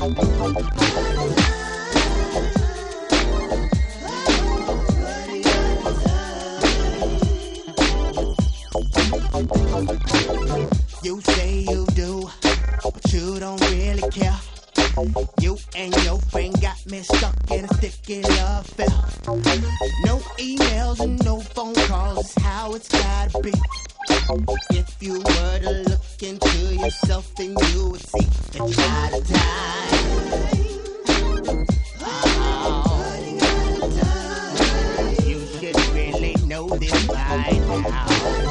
You say you do, but you don't really care. You and your friend got me stuck in a sticky love affair. No emails and no phone calls is how it's gotta be. If you were to look into yourself, then you would see that you got a time. Oh, you should really know this by now.